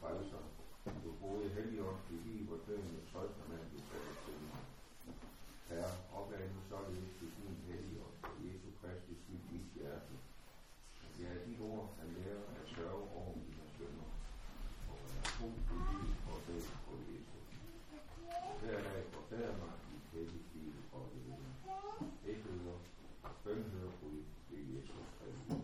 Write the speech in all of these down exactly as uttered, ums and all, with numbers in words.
frelser. Du boede Helligånd i liv og død med tøjterne, du får til. Herre, opad nu således til din Helligånd og Jesu Kristi skyld mit hjerte. At jeg er dit ord kan lære at sørge over mine sønner, og at jeg tro på liv og død på Jesu. Hver dag forbedrer mig i helligt liv og leve. Ikke hører, og bøn hører Gud ved Jesus Kristus.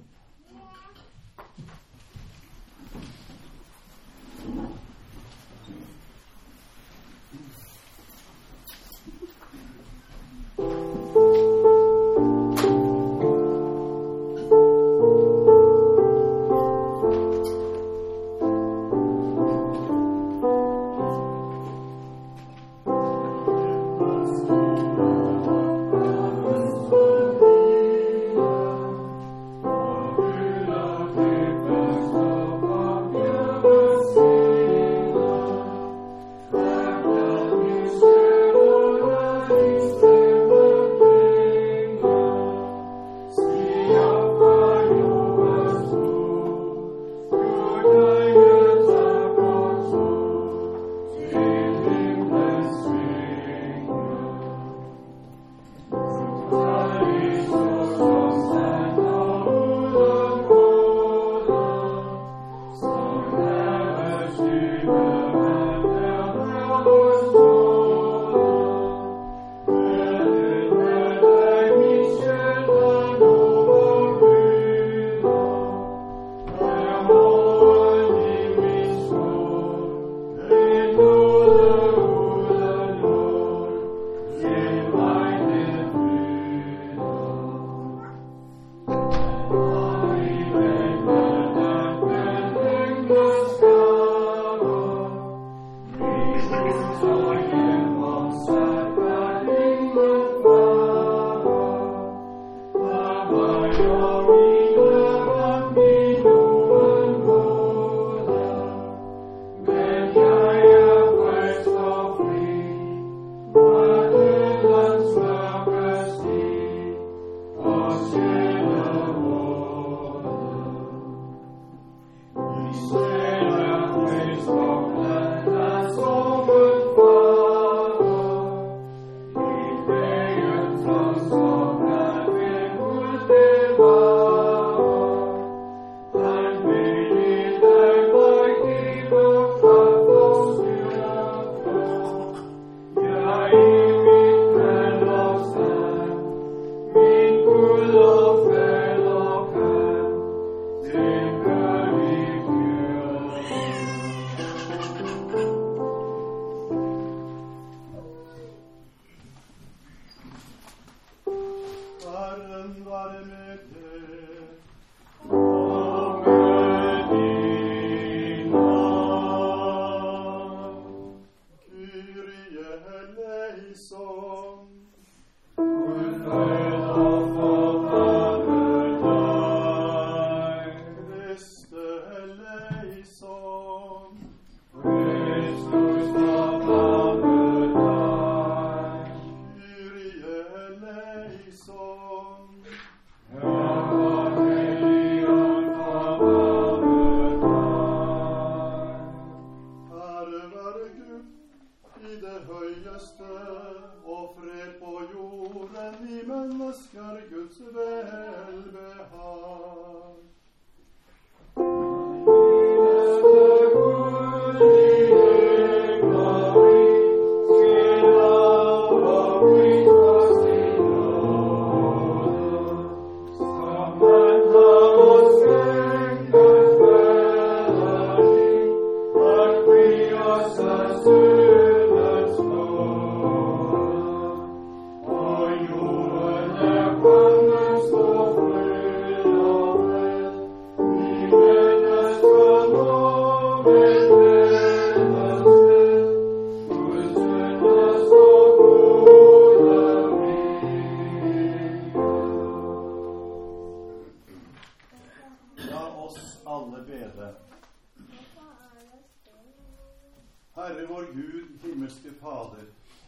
Herre vår Gud, himmelske Fader,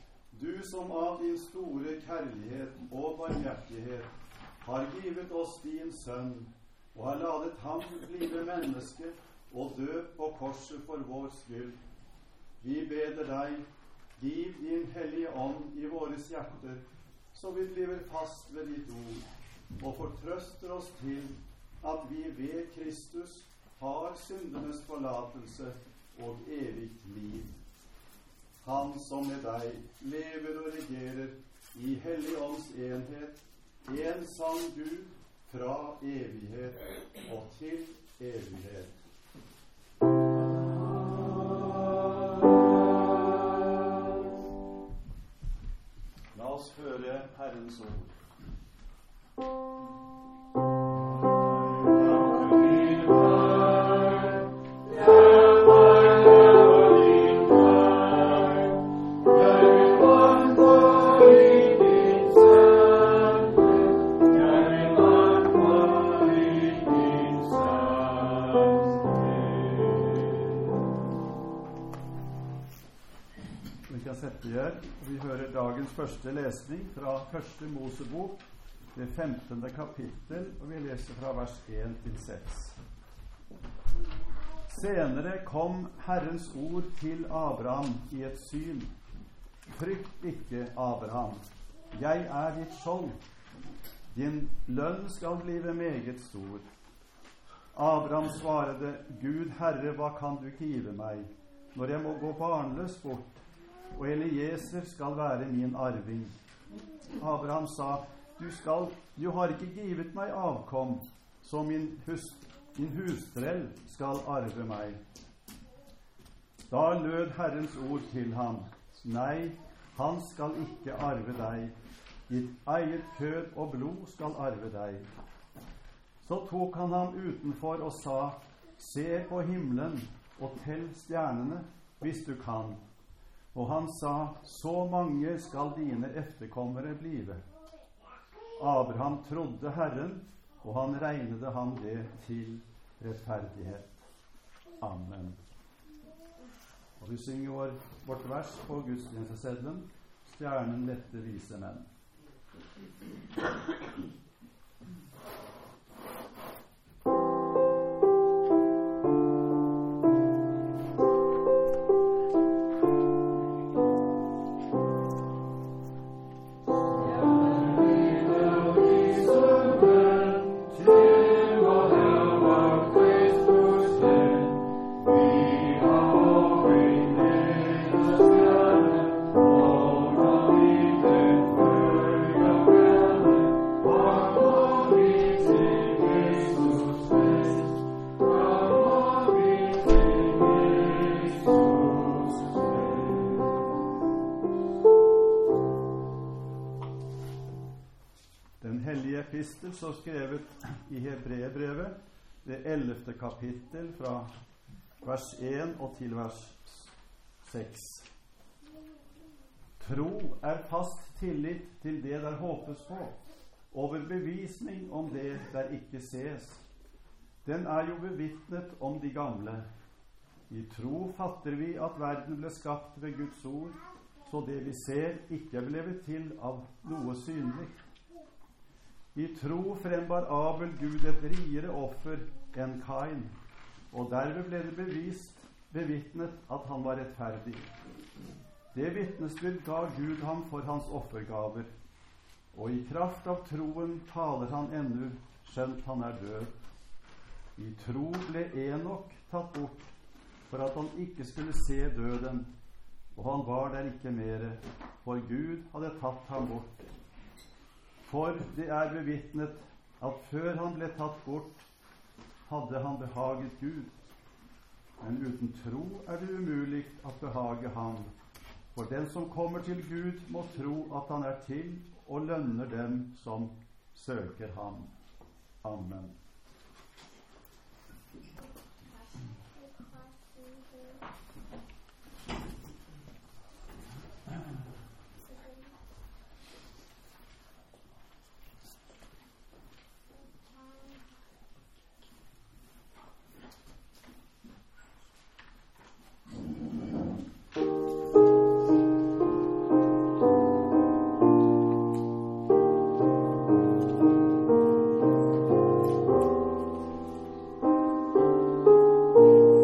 du som av din store kjærlighet og barmhjertighet har givet oss din sønn, og har ladet ham blive menneske og dø på korset for vår skyld. Vi beder deg, giv din hellige ånd i våres hjerter, så vi bliver fast ved ditt ord, og fortrøster oss til at vi ved Kristus har syndenes forlatelse og evigt liv. Han som med deg lever og regerer i hellig ånds enhet, en sann Gud, fra evighet og til evighet. La oss høre Herrens ord. Vi hører dagens første lesning fra første Mosebok, det femtende kapittel, og vi leser fra vers én til seks. Senere kom Herrens ord til Abraham i et syn. Frykt ikke, Abraham, jeg er ditt skjold. Din lønn skal blive meget stor. Abraham svarede, Gud Herre, hva kan du give meg, når jeg må gå barnløs bort, og Eliezer skal være min arving? Abraham sa, du, skal, du har ikke givet meg avkom, så min, hus, min hustrell skal arve meg. Da lød Herrens ord til ham, nei, han skal ikke arve deg, ditt eget kød og blod skal arve deg. Så tok han ham utenfor og sa, se på himmelen og tell stjernene, hvis du kan. Og han sa, så mange skal dine efterkommere blive. Abraham trodde Herren, og han regnede ham det til rettferdighet. Amen. Og vi synger vår, vårt vers på gudstjenesteseddelen, Stjernen lette vise menn. Så skrevet i Hebreerbrevet, det ellevte kapittel, fra vers én og til vers seks. Tro er fast tillit til det der håpes på, overbevisning om det der ikke ses. Den er jo bevitnet om de gamle. I tro fatter vi at verden ble skapt ved Guds ord, så det vi ser ikke er blevet til av noe synlig. I tro frembar Abel Gud et riere offer enn Kain, og derved ble det bevist, bevitnet at han var rettferdig. Det vitnesbyrd ga Gud ham for hans offergaver, og i kraft av troen taler han ennå, skjønt han er død. I tro ble Enok tatt bort, for at han ikke skulle se døden, og han var der ikke mere, for Gud hadde tatt ham bort. For det er bevitnet at før han ble tatt bort, hadde han behaget Gud. Men uten tro er det umulig at behage ham. For den som kommer til Gud, må tro at han er til, og lønner dem som søker ham. Amen. Thank you.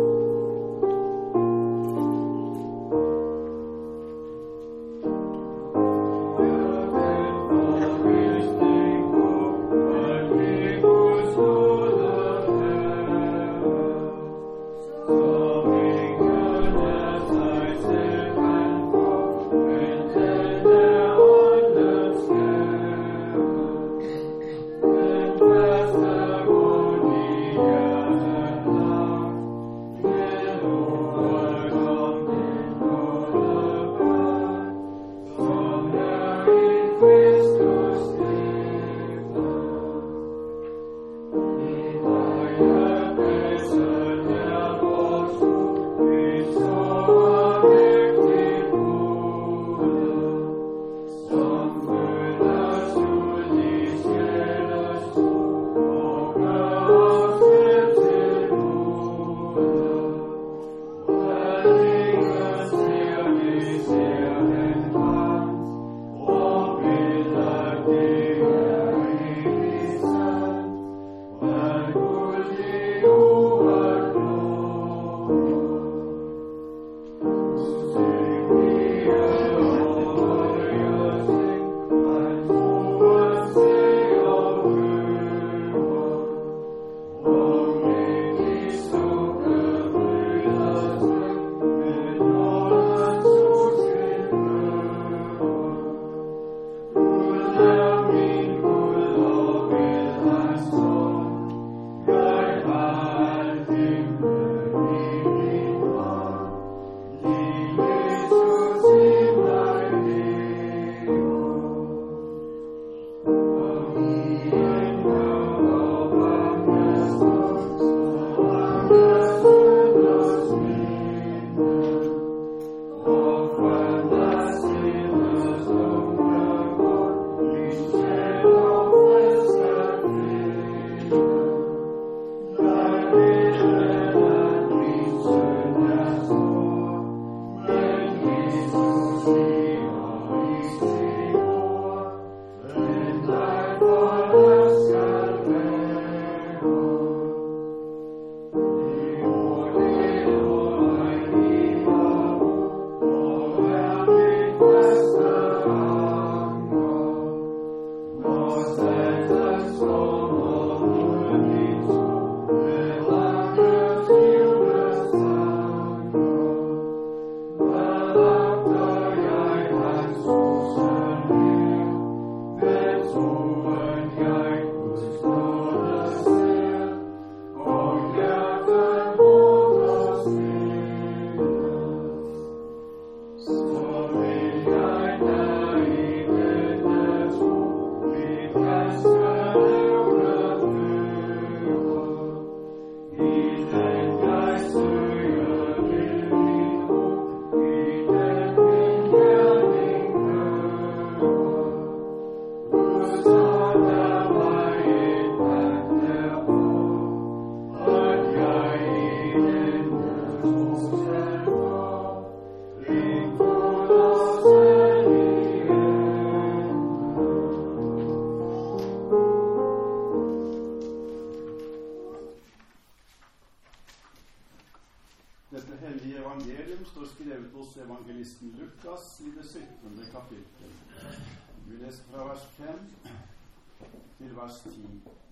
hellige evangelium står skrevet hos evangelisten Lukas i det syttende kapittel. Vi leser fra vers fem til vers ti.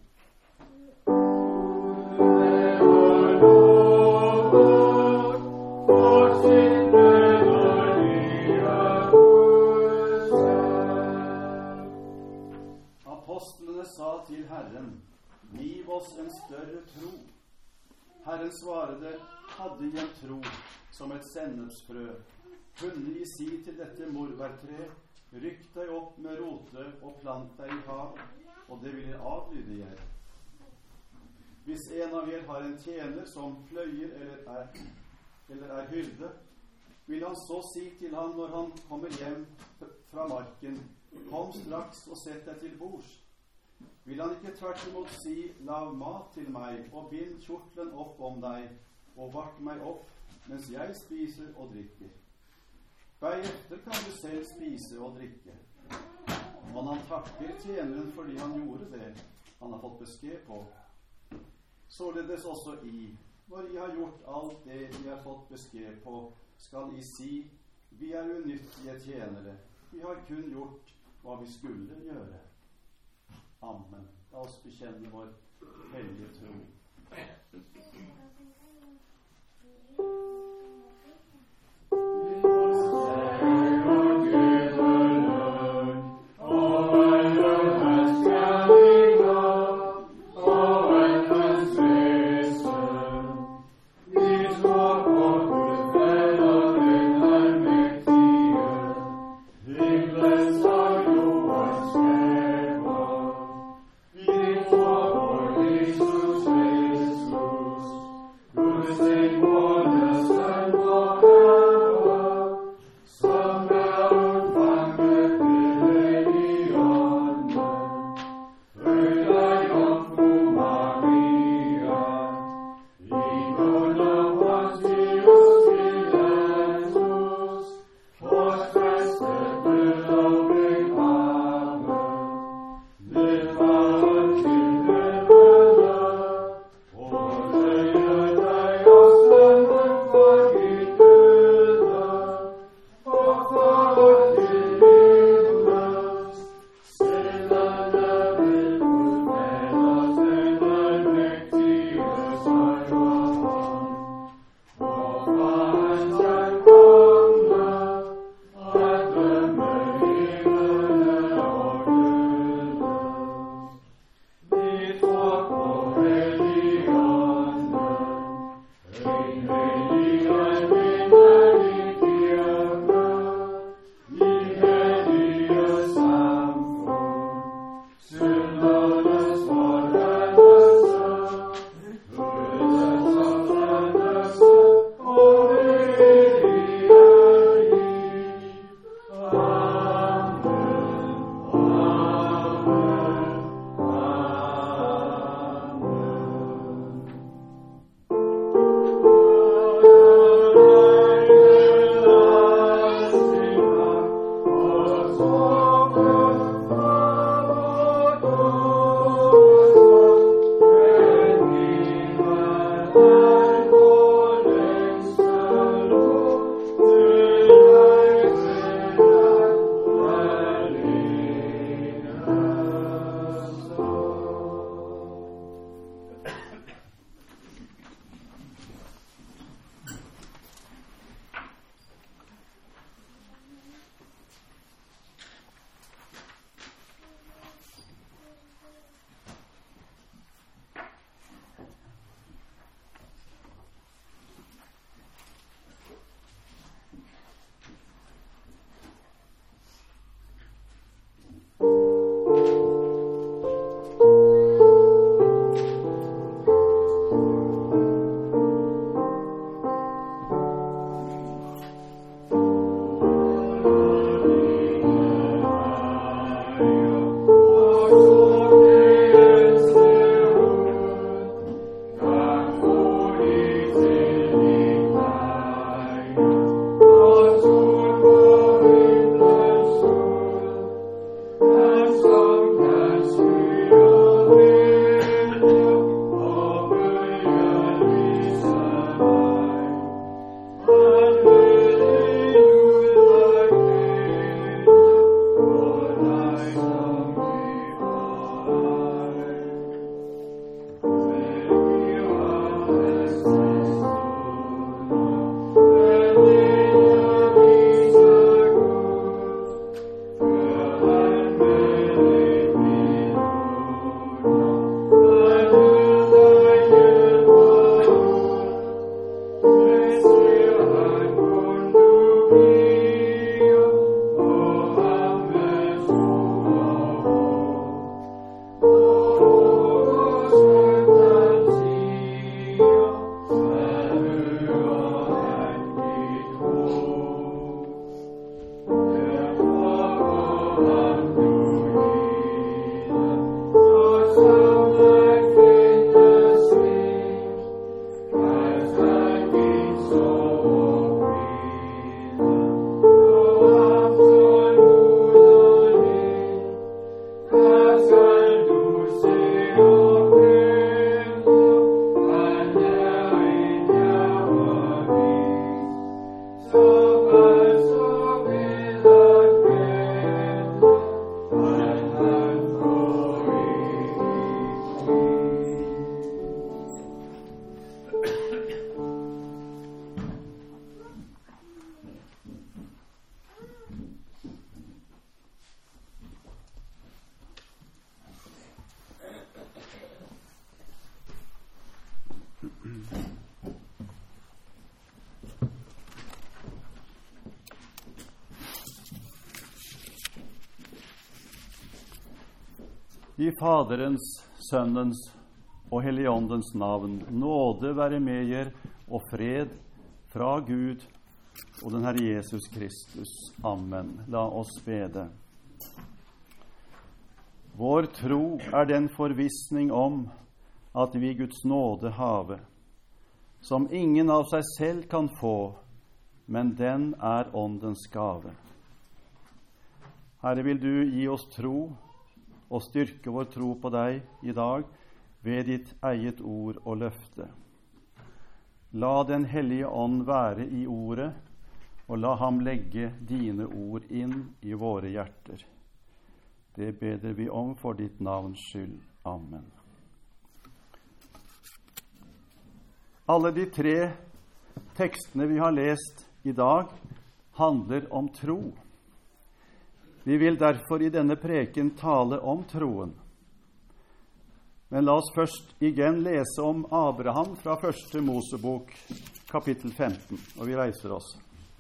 Apostlene sa til Herren: Giv oss en større tro. Herren svarede: Hadde I en tro som et sennepsfrø, kunne I si til dette morbærtre: Rykk deg opp med rote og plant deg I hav, og det vil adlyde jer. Hvis en av jer har en tjener som pløyer eller er, eller er hyrde, vil han så si til ham når han kommer hjem fra marken: Kom straks og sett deg til bords. Vil han ikke tvert imot si: Lag mat til meg, og bind kjortelen opp om deg, og vakt meg opp, mens jeg spiser og drikker. Bagefter kan du selv spise og drikke. Men han takker tjeneren fordi han gjorde det han har fått beskjed på. Således også I, når I har gjort alt det I har fått beskjed på, skal I si: Vi er unyttige tjenere, vi har kun gjort hva vi skulle gjøre. Amen. La oss bekjenne vår hellige tro. Jesus, I Faderens, Sønnens og Helligåndens navn, nåde være med jer og fred fra Gud og den Herre Jesus Kristus. Amen. La oss bede. Vår tro er den forvissning om at vi Guds nåde have, som ingen av seg selv kan få, men den er åndens gave. Herre, vil du gi oss tro og styrke vår tro på deg i dag ved ditt eget ord og løfte. La den hellige ånd være i ordet, og la ham legge dine ord inn i våre hjerter. Det beder vi om for ditt navns skyld. Amen. Alle de tre tekstene vi har lest i dag handler om tro. Vi vil derfor i denne preken tale om troen. Men la oss først igjen lese om Abraham fra første Mosebok, kapittel femten, og vi reiser oss.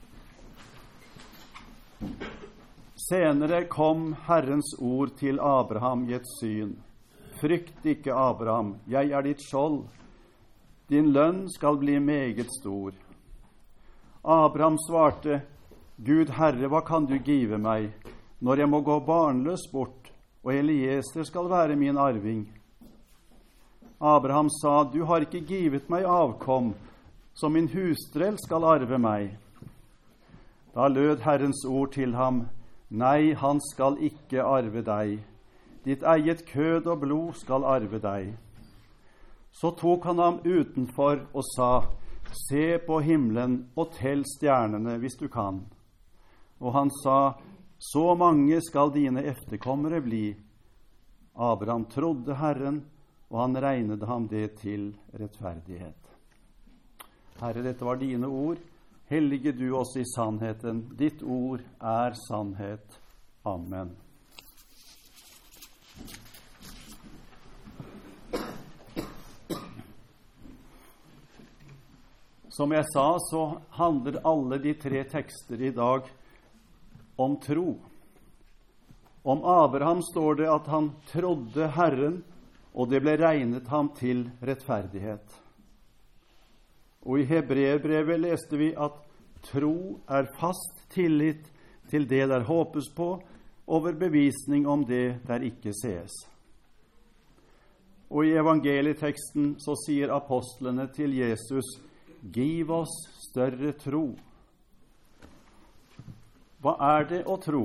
Senere kom Herrens ord til Abraham i et syn. Frykt ikke, Abraham, jeg er ditt skjold. Din lønn skal bli meget stor. Abraham svarte, Gud Herre, hva kan du give meg, når jeg må gå barnløs bort, og Elieser skal være min arving? Abraham sa, du har ikke givet meg avkom, så min hustrell skal arve meg. Da lød Herrens ord til ham, nei, han skal ikke arve deg. Ditt eget kød og blod skal arve deg. Så tok han ham utenfor og sa, se på himmelen og tell stjernene hvis du kan. Og han sa, så mange skal dine efterkommere bli. Abraham trodde Herren, og han regnet ham det til rettferdighet. Herre, dette var dine ord. Hellige du oss i sannheten. Ditt ord er sannhet. Amen. Som jeg sa, så handler alle de tre tekster i dag om tro. Om Abraham står det at han trodde Herren, og det ble regnet ham til rettferdighet. Og i Hebreerbrevet leste vi at tro er fast tillit til det der håpes på, overbevisning om det der ikke sees. Og i evangelieteksten så sier apostlene til Jesus, giv oss større tro. Hva er det å tro?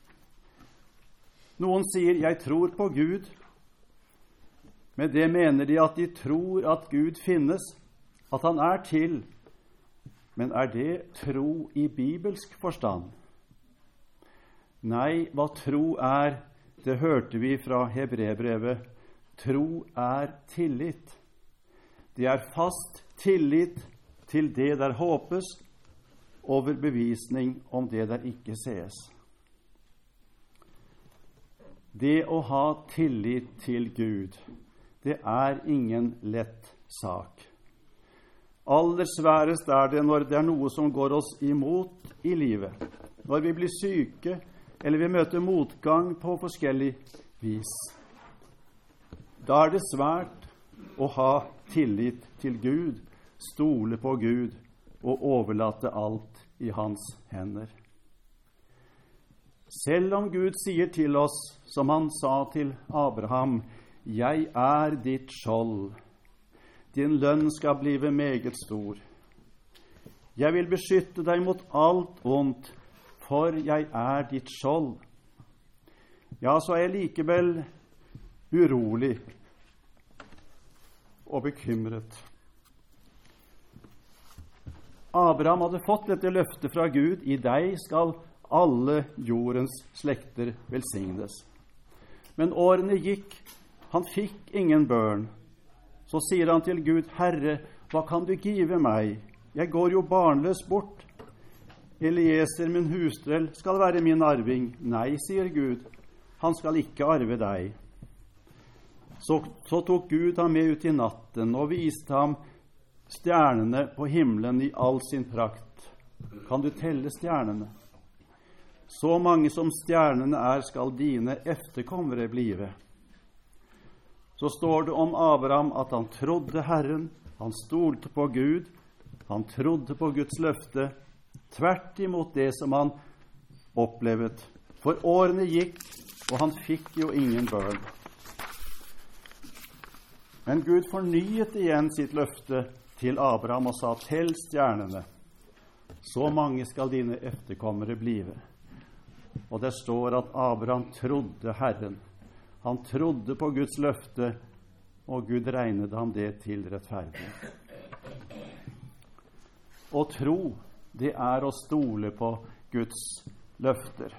Noen sier, jeg tror på Gud. Med det mener de at de tror at Gud finnes, at han er til. Men er det tro i bibelsk forstand? Nei, hva tro er, det hørte vi fra Hebreerbrevet. Tro er tillit. Det er fast tillit til det der håpes, overbevisning om det der ikke sees. Det å ha tillit til Gud, det er ingen lett sak. Aller sværest er det når det er noe som går oss imot i livet. Når vi blir syke, eller vi møter motgang på forskjellig vis. Da er det svært å ha tillit til Gud, stole på Gud og overlate alt i hans hender. Selv om Gud sier til oss, som han sa til Abraham, jeg er ditt skjold. Din lønn skal blive meget stor. Jeg vil beskytte deg mot alt ondt, for jeg er ditt skjold. Ja, så er jeg likevel urolig og bekymret. Abraham hadde fått dette løftet fra Gud, i deg skal alle jordens slekter velsignes. Men årene gikk, han fikk ingen børn. Så sier han til Gud, Herre, hva kan du give meg? Jeg går jo barnløs bort. Elieser, min hustrell, skal være min arving. Nei, sier Gud, han skal ikke arve deg. Så, så tok Gud ham med ut i natten og viste ham stjernene på himmelen i all sin prakt. Kan du telle stjernene? Så mange som stjernene er, skal dine efterkommere blive. så står det om Abraham at han trodde Herren, han stolte på Gud, han trodde på Guds løfte, tvert imot det som han opplevet. For årene gikk, og han fikk jo ingen børn. Men Gud fornyet igjen sitt løfte til Abraham og sa, «Tell stjernene, så mange skal dine efterkommere blive.» Og det står at Abraham trodde Herren. Han trodde på Guds løfte, og Gud regnet ham det til rettferdig. Å tro, det er å stole på Guds løfter.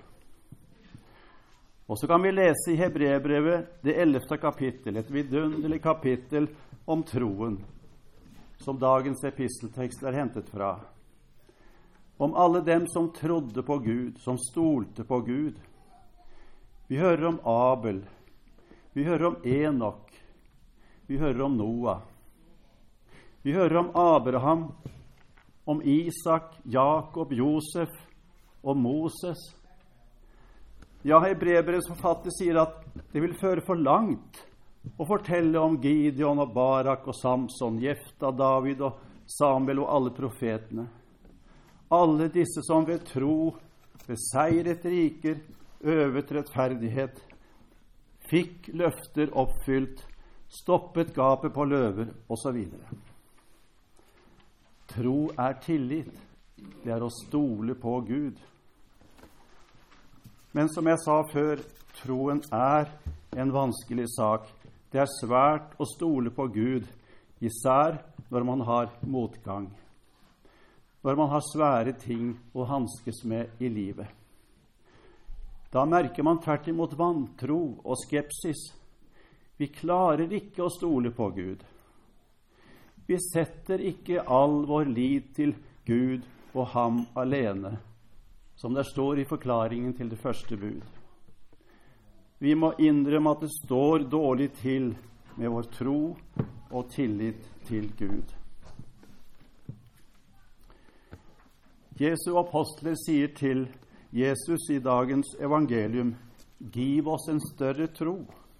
Og så kan vi lese i Hebreerbrevet, det ellevte kapittel, et vidunderlig kapittel om troen, som dagens episteltekst er hentet fra. Om alle dem som trodde på Gud, som stolte på Gud. Vi hører om Abel, vi hører om Enok, vi hører om Noah. Vi hører om Abraham, om Isak, Jakob, Josef og Moses. Ja, Hebreerbrevets forfatter sier at det vil føre for langt å fortelle om Gideon og Barak og Samson, Jefta, David og Samuel og alle profetene. Alle disse som ved tro beseiret riker, øvet rettferdighet, fikk løfter oppfylt, stoppet gapet på løver, og så videre. Tro er tillit. Det er å stole på Gud. Men som jeg sa før, troen er en vanskelig sak. Det er svært å stole på Gud, især når man har motgang. Når man har svære ting å hanskes med i livet. Da merker man tvert imot vantro og skepsis. Vi klarer ikke å stole på Gud. Vi setter ikke all vår lit til Gud og ham alene, som det står i forklaringen til det første bud. Vi må innrømme at det står dårlig til med vår tro og tillit til Gud. Jesu apostler sier til Jesus i dagens evangelium, «Giv oss en større tro».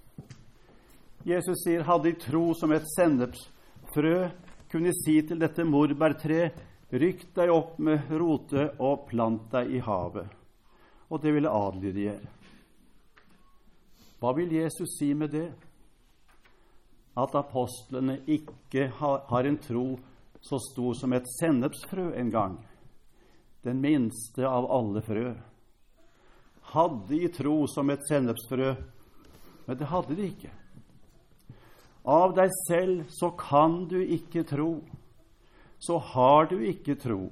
Jesus sier, hadde de tro som et sennepsfrø, kunne si til dette morbærtre, rykk deg opp med rote og plant deg i havet. Og det ville adlyde gjøre. Hva vil Jesus si med det? At apostlene ikke har, har en tro så stor som et sennepsfrø en gang. Den minste av alle frø. Hadde de tro som et sennepsfrø, men det hadde de ikke. Av deg selv så kan du ikke tro, så har du ikke tro.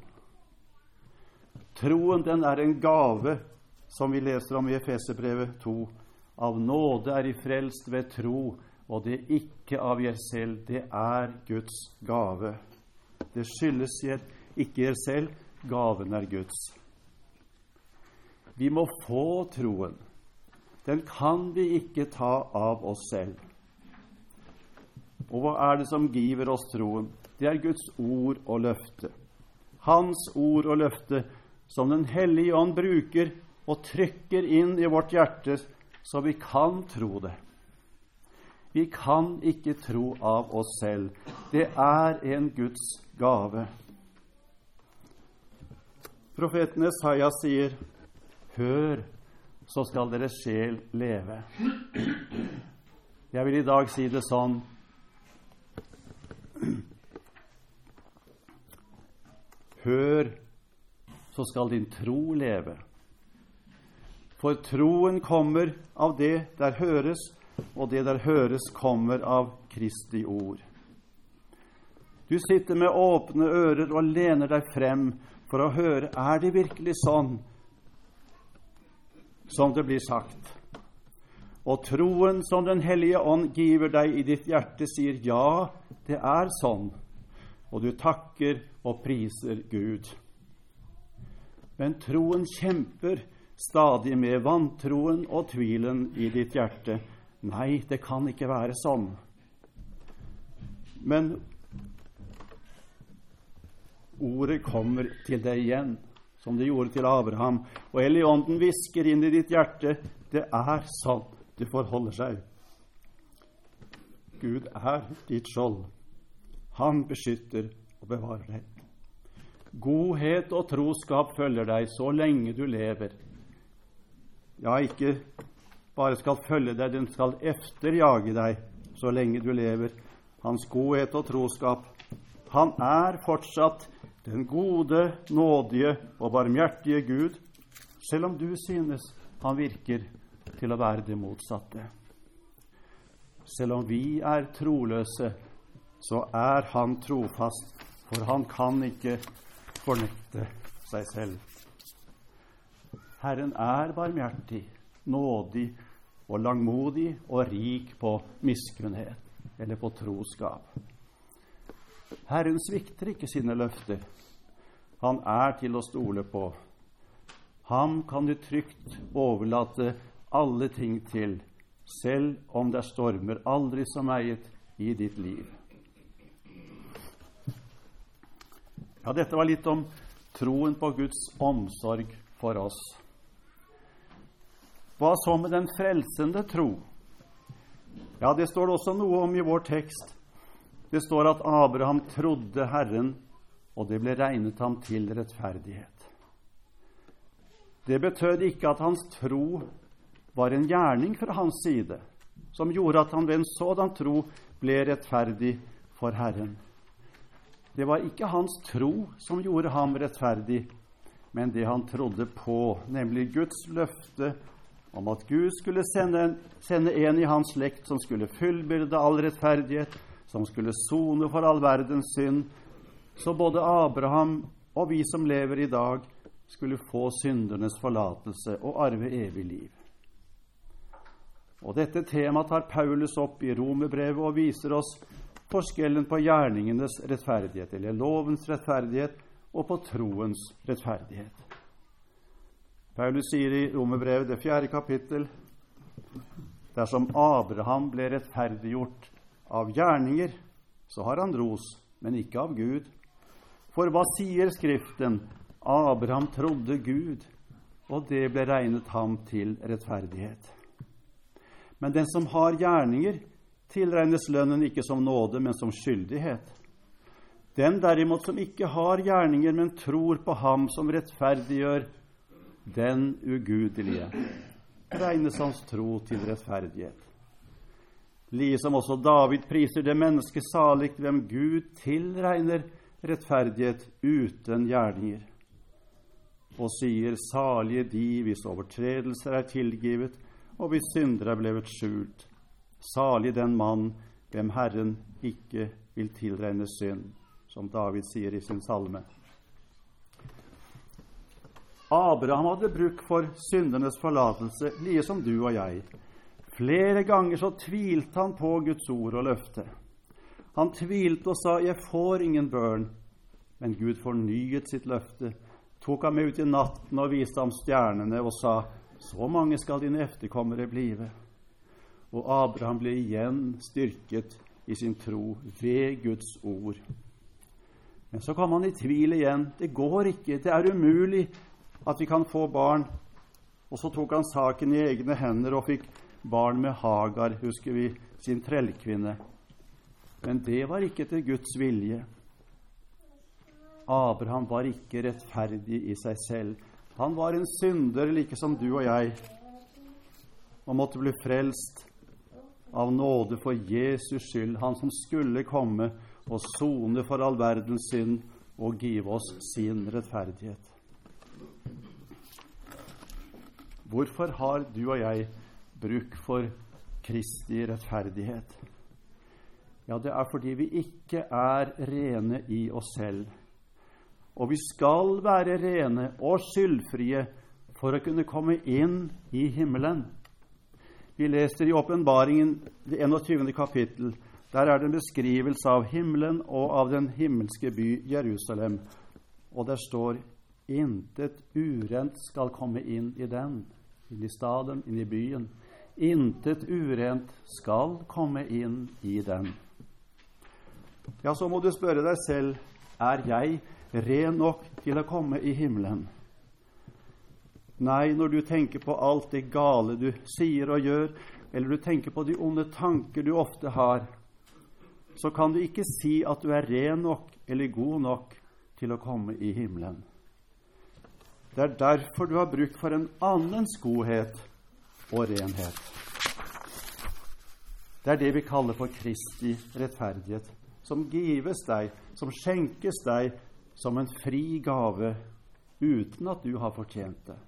Troen, den er en gave, som vi leser om i Efeserbrevet to. Av nåde er I frelst ved tro, og det er ikke av jer selv, det er Guds gave. Det skyldes ikke jer selv, gaven er Guds. Vi må få troen. Den kan vi ikke ta av oss selv. Og hva er det som giver oss troen? Det er Guds ord og løfte. Hans ord og løfte som Den hellige ånd bruker og trykker inn i vårt hjerte, så vi kan tro det. Vi kan ikke tro av oss selv. Det er en Guds gave. Profeten Jesaja sier, hør, så skal deres sjel leve. Jeg vil i dag si det sånn, hør, så skal din tro leve. For troen kommer av det der høres, og det der høres kommer av Kristi ord. Du sitter med åpne ører og lener deg frem for å høre, er det virkelig sånn som det blir sagt? Og troen som Den hellige ånd giver deg i ditt hjerte sier, ja, det er sånn. Og du takker og priser Gud. Men troen kjemper stadig med vantroen og tvilen i ditt hjerte. Nei, det kan ikke være sånn. Men ordet kommer til deg igjen, som det gjorde til Abraham. Og Helligånden hvisker inn i ditt hjerte, det er sånn det forholder seg. Gud er ditt skjold. Han beskytter og bevarer deg. Godhet og troskap følger deg så lenge du lever. Ja, ikke bare skal følge deg, den skal efterjage deg så lenge du lever. Hans godhet og troskap. Han er fortsatt den gode, nådige og barmhjertige Gud, selv om du synes han virker til å være det motsatte. Selv om vi er troløse, så er han trofast, for han kan ikke fornekte seg selv. Herren er barmhjertig, nådig og langmodig og rik på miskunnhet, eller på troskap. Herren svikter ikke sine løfter. Han er til å stole på. Ham kan du trygt overlate alle ting til, selv om det stormer aldri så meget i ditt liv. Ja, dette var litt om troen på Guds omsorg for oss. Hva så med den frelsende tro? Ja, det står det også noe om i vår tekst. Det står at Abraham trodde Herren, og det ble regnet ham til rettferdighet. Det betød ikke at hans tro var en gjerning fra hans side, som gjorde at han ved en sådan tro ble rettferdig for Herren. Det var ikke hans tro som gjorde ham rettferdig, men det han trodde på, nemlig Guds løfte om at Gud skulle sende en, sende en i hans slekt som skulle fullbyrde all rettferdighet, som skulle sone for all verdens synd, så både Abraham og vi som lever i dag skulle få syndernes forlatelse og arve evig liv. Og dette temaet tar Paulus opp i Romerbrevet og viser oss forskjellen på gjerningenes rettferdighet, eller lovens rettferdighet, og på troens rettferdighet. Paulus sier i Romerbrevet, det fjerde kapittel, dersom Abraham ble rettferdiggjort av gjerninger, så har han ros, men ikke av Gud. For hva sier Skriften? Abraham trodde Gud, og det ble regnet ham til rettferdighet. Men den som har gjerninger, tilregnes lønnen ikke som nåde, men som skyldighet. Den derimot som ikke har gjerninger, men tror på ham som rettferdiggjør den ugudelige, regnes hans tro til rettferdighet. Liksom også David priser det menneske saligt, hvem Gud tilregner rettferdighet uten gjerninger, og sier, salige de hvis overtredelser er tilgivet, og hvis synder er blevet skjult. Salig den mann, hvem Herren ikke vil tilregne synd, som David sier i sin salme. Abraham hadde bruk for syndernes forlatelse, like som du og jeg. Flere ganger så tvilte han på Guds ord og løfte. Han tvilte og sa, jeg får ingen børn. Men Gud fornyet sitt løfte, tok ham ut i natten og viste ham stjernene og sa, så mange skal dine efterkommere blive. Og Abraham ble igjen styrket i sin tro ved Guds ord. Men så kom han i tvil igjen. Det går ikke, det er umulig at vi kan få barn. Og så tok han saken i egne hender og fikk barn med Hagar, husker vi, sin trellkvinne. Men det var ikke til Guds vilje. Abraham var ikke rettferdig i seg selv. Han var en synder, like som du og jeg, og måtte bli frelst av nåde for Jesus skyld, han som skulle komme og sone for all verdens synd og give oss sin rettferdighet. Hvorfor har du og jeg bruk for Kristi rettferdighet? Ja, det er fordi vi ikke er rene i oss selv. Og vi skal være rene og skyldfrie for å kunne komme inn i himmelen. Vi leser i Åpenbaringen, det enogtyvende kapittel. Der er det en beskrivelse av himmelen og av den himmelske by Jerusalem. Og der står, intet urent skal komme inn i den, inn i staden, inn i byen. Intet urent skal komme inn i den. Ja, så må du spørre deg selv, er jeg ren nok til å komme i himmelen? Nei, når du tenker på alt det gale du sier og gjør, eller du tenker på de onde tanker du ofte har, så kan du ikke si at du er ren nok eller god nok til å komme i himmelen. Det er derfor du har bruk for en annens godhet og renhet. Det er det vi kaller for Kristi rettferdighet, som gives deg, som skjenkes deg som en fri gave, uten at du har fortjent det.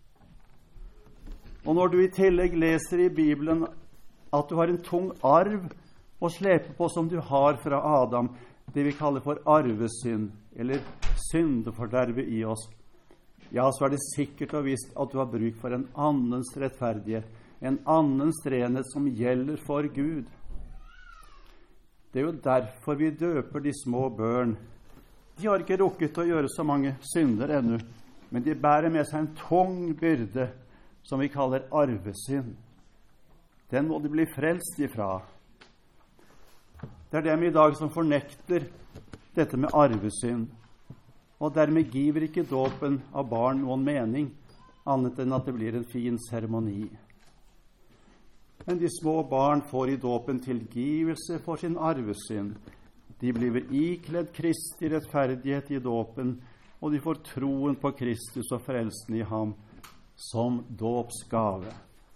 Og når du i tillegg leser i Bibelen at du har en tung arv å slepe på som du har fra Adam, det vi kaller for arvesynd, eller syndeforderve i oss, ja, så er det sikkert og visst at du har bruk for en annens rettferdighet, en annens renhet som gjelder for Gud. Det er jo derfor vi døper de små børn. De har ikke rukket å gjøre så mange synder ennå, men de bærer med seg en tung byrde som vi kaller arvesynd. Den må de bli frelst ifra. Det er dem i dag som fornekter dette med arvesynd, og dermed giver ikke dåpen av barn noen mening, annet enn at det blir en fin seremoni. Men de små barn får i dåpen tilgivelse for sin arvesynd. De blir ikledd Kristi rettferdighet i dåpen, og de får troen på Kristus og frelsen i ham som dåpsgave.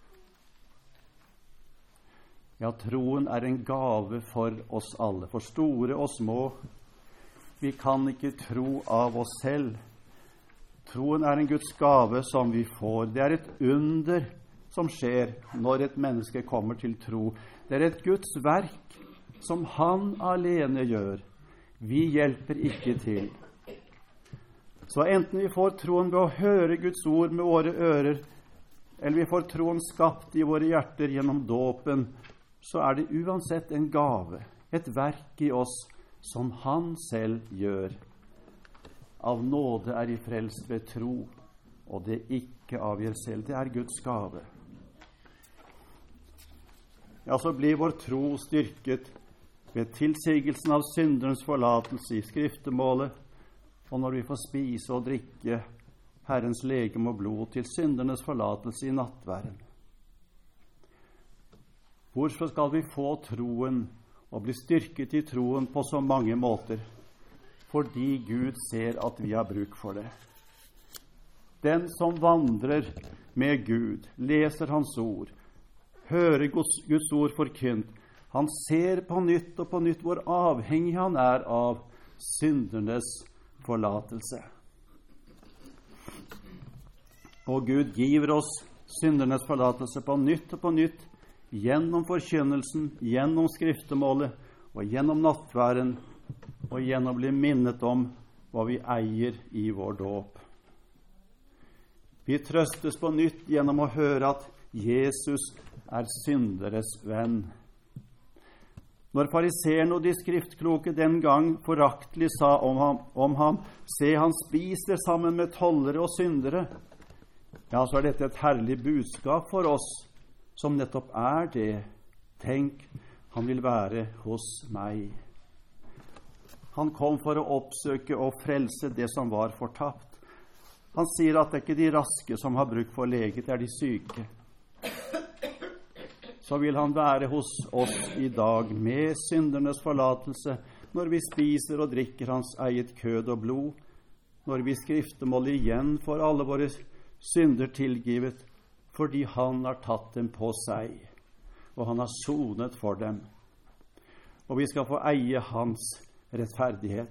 Ja, troen er en gave for oss alle, for store og små. Vi kan ikke tro av oss selv. Troen er en Guds gave som vi får. Det er et under som skjer når et menneske kommer til tro. Det er et Guds verk som han alene gjør. Vi hjelper ikke til. Så enten vi får troen ved å høre Guds ord med våre ører, eller vi får troen skapt i våre hjerter gjennom dåpen, så er det uansett en gave, et verk i oss som han selv gjør. Av nåde er I frelst ved tro, og det ikke avgjør selv. Det er Guds gave. Ja, så blir vår tro styrket ved tilsigelsen av syndernes forlatelse i skriftemålet, og når vi får spise og drikke Herrens legeme og blod til syndernes forlatelse i nattværen. Hvorfor skal vi få troen og bli styrket i troen på så mange måter? Fordi Gud ser at vi har bruk for det. Den som vandrer med Gud, leser hans ord, hører Guds, Guds ord forkynt, han ser på nytt og på nytt hvor avhengig han er av syndernes forlatelse. Og Gud giver oss syndernes forlatelse på nytt og på nytt, gjennom forkynnelsen, gjennom skriftemålet og gjennom nattværen, og gjennom å bli minnet om hva vi eier i vår dåp. Vi trøstes på nytt gjennom å høre at Jesus er synderes venn. Når fariseerne og de skriftkloke den gang foraktelig sa om ham, om ham, se, han spiser sammen med tollere og syndere, ja, så er dette et herlig budskap for oss, som nettopp er det. Tenk, han vil være hos meg. Han kom for å oppsøke og frelse det som var fortapt. Han sier at det er ikke de raske som har bruk for lege, det er de syke. Så vil han være hos oss i dag med syndernes forlatelse, når vi spiser og drikker hans eget kød og blod, når vi skriftemål igjen får alle våre synder tilgivet, fordi han har tatt dem på seg, og han har sonet for dem. Og vi skal få eie hans rettferdighet.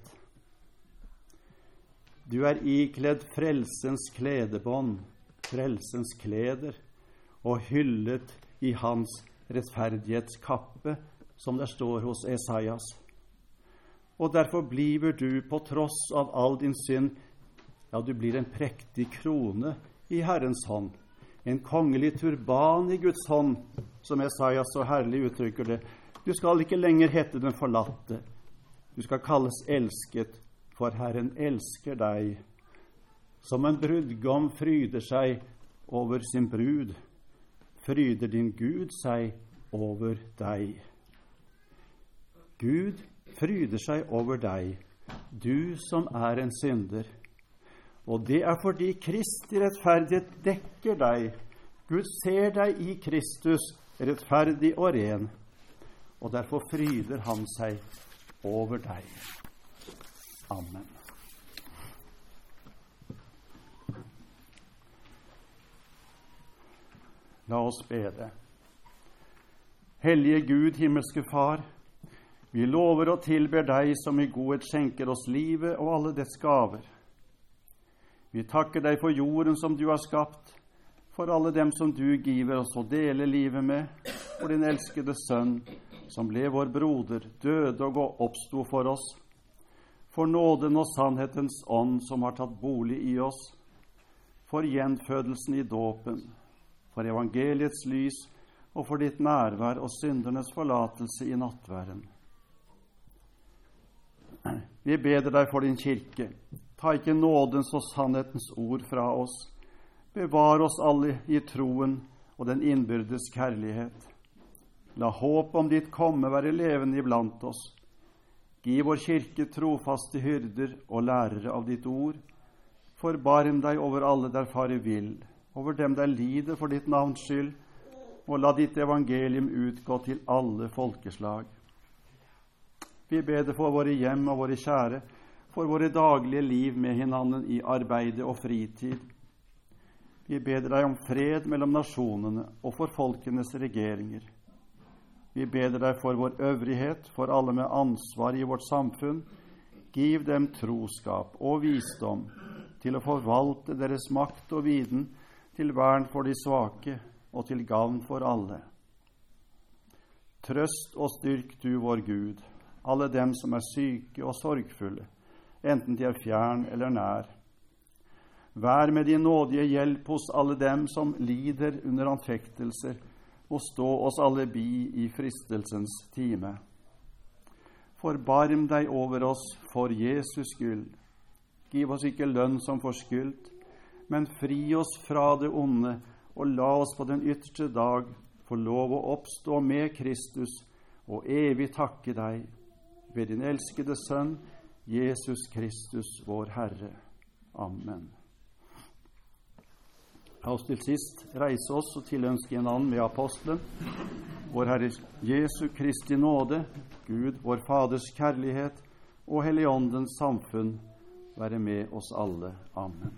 Du er ikledd frelsens kledebånd, frelsens kleder, og hyllet i hans rettferdighetskappe, som det står hos Esaias. Og derfor bliver du på tross av all din synd, ja, du blir en prektig krone i Herrens hånd, en kongelig turban i Guds hånd, som Esaias så herlig uttrykker det. Du skal ikke lenger hette den forlatte. Du skal kalles elsket, for Herren elsker deg. Som en brudgom fryder seg over sin brud, fryder din Gud seg over deg. Gud fryder seg over deg, du som er en synder. Og det er fordi Kristi rettferdighet dekker deg. Gud ser deg i Kristus, rettferdig og ren. og derfor fryder han seg over deg. Amen. La oss bede. Hellige Gud, himmelske Far, vi lover og tilber deg som i godhet skjenker oss livet og alle dets gaver. Vi takker deg for jorden som du har skapt, for alle dem som du giver oss å dele livet med, for din elskede sønn, som ble vår broder, døde og oppsto for oss, for nåden og sannhetens ånd som har tatt bolig i oss, for gjenfødelsen i dåpen, for evangeliets lys og for ditt nærvær og syndernes forlatelse i nattværen. Vi beder deg for din kirke. Ta ikke nådens og sannhetens ord fra oss. Bevar oss alle i troen og den innbyrdes kjærlighet. La håp om ditt komme være levende iblant oss. Gi vår kirke trofaste hyrder og lærere av ditt ord. Forbarm deg over alle der fare vill, over dem der lider for ditt navns skyld, og la ditt evangelium utgå til alle folkeslag. Vi beder for våre hjem og våre kjære, for våre daglige liv med hinanden i arbeide og fritid. Vi beder deg om fred mellom nasjonene og for folkenes regeringer. Vi beder deg for vår øvrighet, for alle med ansvar i vårt samfunn. Giv dem troskap og visdom til å forvalte deres makt og viten, til vern for de svake og til gavn for alle. Trøst og styrk du, vår Gud, alle dem som er syke og sorgfulle, enten de er fjern eller nær. Vær med din nådige hjelp hos alle dem som lider under anfektelser, og stå oss alle bi i fristelsens time. Forbarm deg over oss for Jesus skyld. Giv oss ikke lønn som forskyldt, men fri oss fra det onde, og la oss på den ytterste dag få lov å oppstå med Kristus og evig takke deg ved din elskede Sønn, Jesus Kristus, vår Herre. Amen. La oss til sist reise oss og tilønske en annen med apostelen. Vår Herre Jesu Kristi nåde, Gud, vår Faders kjærlighet og Helligåndens samfunn være med oss alle. Amen.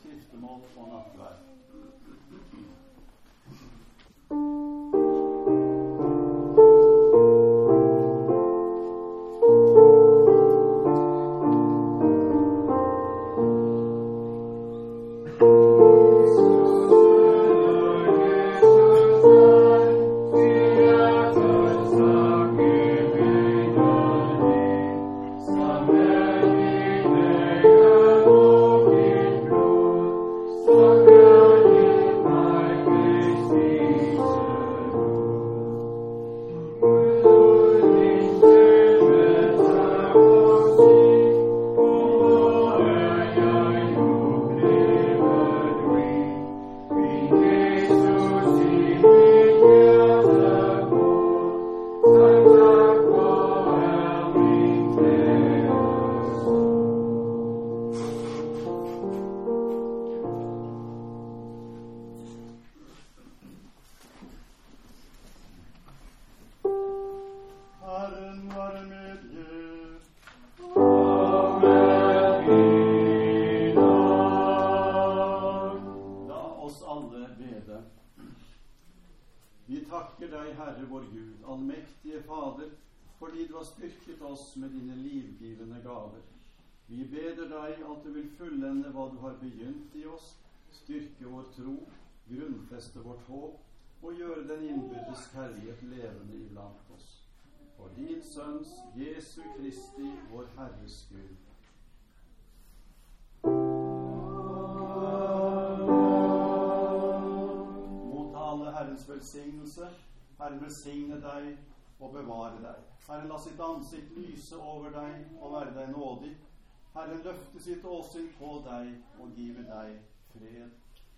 skriftemål og nattverd. Vi beder deg at du vil fullende hva du har begynt i oss, styrke vår tro, grunnfeste vårt håp og gjøre den innbyrdes kjærlighet levende iblant oss. For din Sønns, Jesu Kristi, vår Herres Gud. Motta alle Herrens velsignelse. Herren velsigne deg og bevare deg. Herren la sitt ansikt lyse over deg og være deg nådig. Herren løfte sitt åsyn på deg og give deg fred.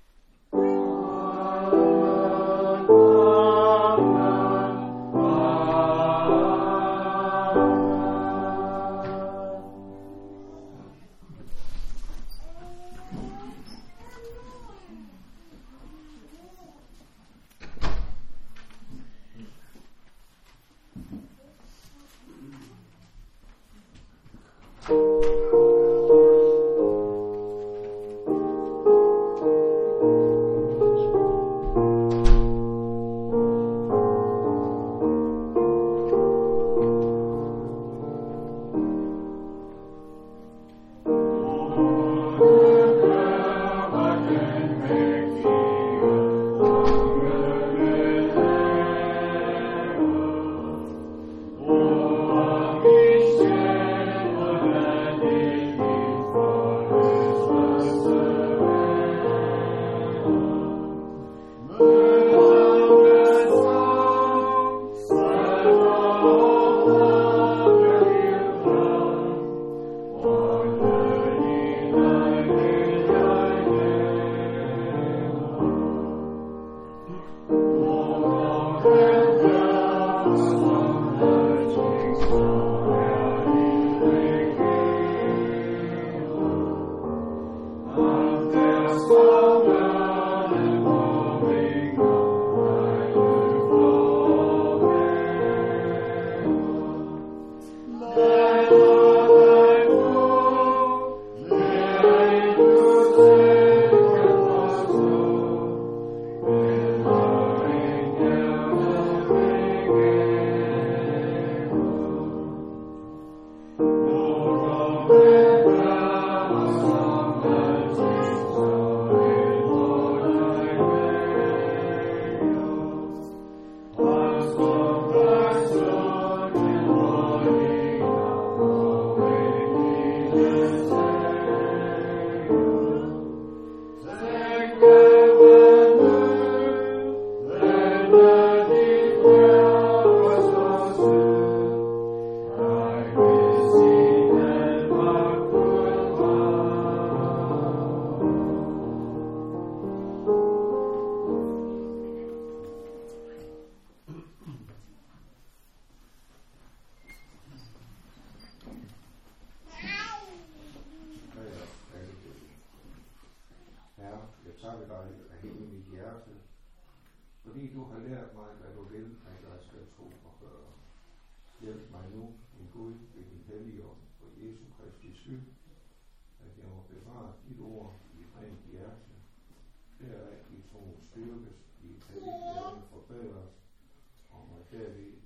Fordi du har lært mig, hvad du vil, at jeg skal tro og gøre. Hjælp mig nu, min Gud, ved din hellige ånd, for Jesu Kristi skyld, at jeg må bevare dit ord i rent hjerte. Det er, at de troen styrkes, de kan ikke forbedres, og må derved